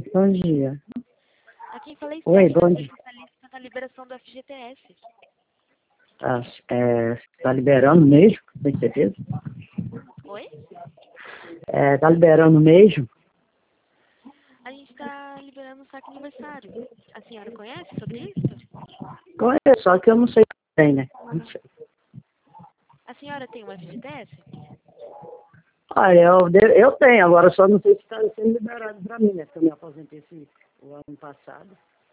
Bom dia. Aqui falei Oi, bom dia. especialista na liberação do FGTS. Tá liberando mesmo? Tem certeza? Oi? Tá liberando mesmo? A gente está liberando o saque aniversário. A senhora conhece sobre isso? Conheço, só que eu não sei se tem, né? Não sei. A senhora tem um FGTS? Olha, eu tenho, agora só não sei se está sendo liberado para mim, né? Porque eu me aposentei o ano passado.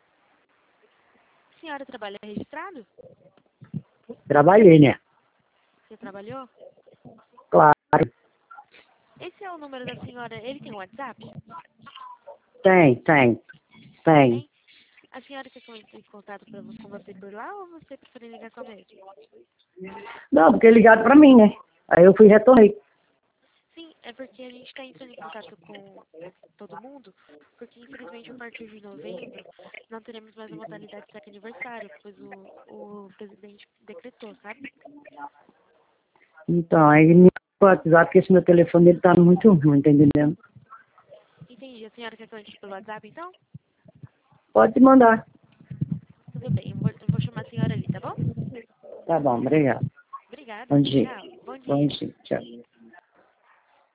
A senhora trabalha registrado? Trabalhei, né? Você trabalhou? Claro, Esse é o número da senhora. Ele tem um WhatsApp? tem. Tem? A senhora quer que eu entre em contato com você por lá ou você prefere ligar comigo? Não, porque ligaram para mim, né? Aí eu fui e retornei. Sim, é porque a gente está entrando em contato com todo mundo, porque infelizmente a partir de novembro não teremos mais a modalidade de saque aniversário, pois o presidente decretou, sabe? Então, aí me WhatsApp, porque esse meu telefone ele tá muito ruim, tá entendendo? Entendi. A senhora quer que eu entre pelo WhatsApp, então? Pode mandar. Tudo bem, eu vou chamar a senhora ali, tá bom? Tá bom, obrigado. Obrigada. Bom dia. Tchau. Bom Bom dia. dia. Tchau.